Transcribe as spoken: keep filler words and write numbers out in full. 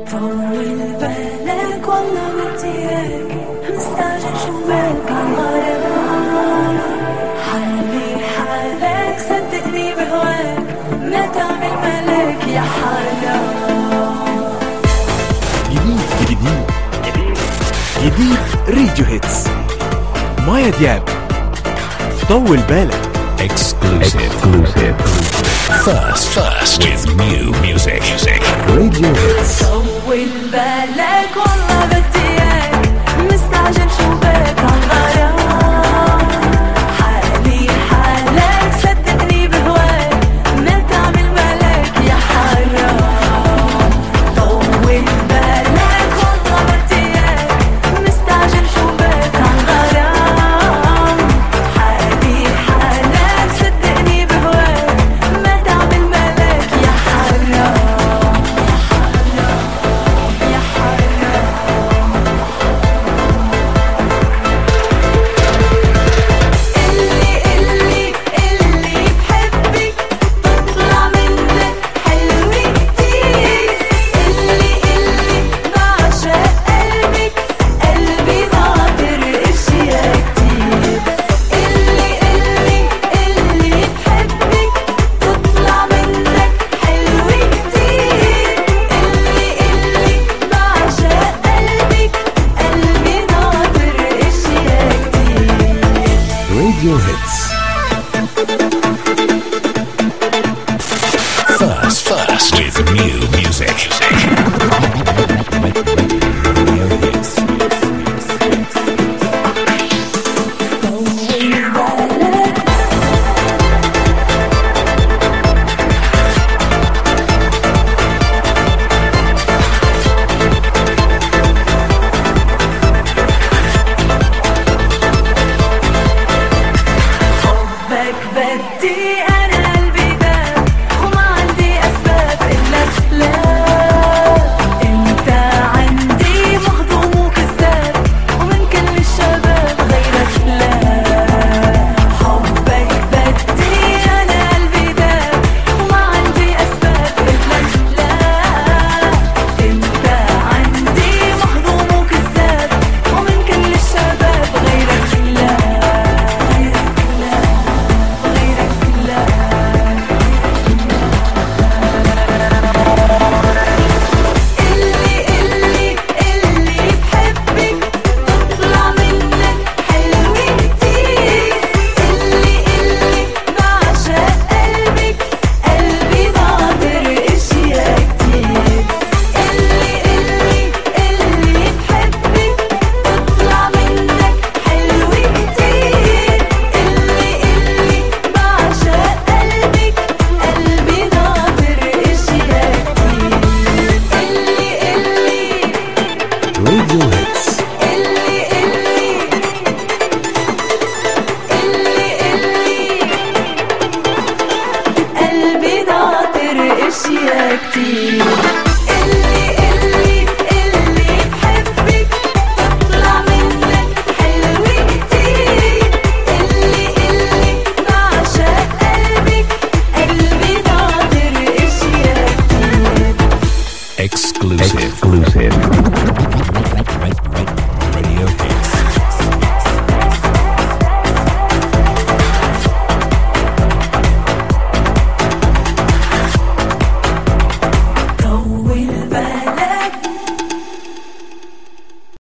طول بالك والله بديك مستعجل شو بك عالغرام حالي حالك صدقني بهواك ما تعمل ملك يا حرام. جديد جديد جديد راديو هيتس مايا دياب طول بالك. Exclusive. Exclusive. First, first with new music. Music. راديو هيتس. طول بالك والله بديك مستعجل شو بك عالغرام حالي حالك صدقني بهواك ما تعمل ملك يا حرام. طول بالك والله بديك مستعجل شو بك عالغرام حالي حالك صدقني بهواك ما تعمل ملك يا حرام. يا حرام اللي اللي اللي بحبك تطلع منك حلوة كتير اللي اللي بعشق قلبك قلبي ناطر اشياء كتير اللي اللي اللي بحبك تطلع منك حلوة كتير اللي اللي بعشق قلبك قلبي ناطر اشياء كتير. راديو هيتس. First, first with new music. Radio hits. طول بالك حبك بدي أنا قلبي داب وما عندي أسباب إلا خلاف أنت عندي مهضوم وكذاب ومن كل الشباب غيرك لا. حبك بدي أنا قلبي داب وما عندي أسباب إلا خلاف أنت عندي مهضوم وكذاب ومن كل الشباب غيرك لا. غيرك لا غيرك لا. اللي اللي اللي بحبك تطلع منك حلوة كتير اللي اللي بعشق قلبك قلبي ناطر اشياء كتير اللي اللي اللي بحبك تطلع منك حلوة كتير اللي اللي بعشق قلبك قلبي ناطر اشياء كتير اللي اللي راديو هيتس. اللي اللي اللي اللي قلبي ناطر اشياء كتير اللي اللي اللي بحبك تطلع منك حلوة كتير اللي اللي بعشق قلبك قلبي ناطر اشياء كتير. Exclusive. Exclusive.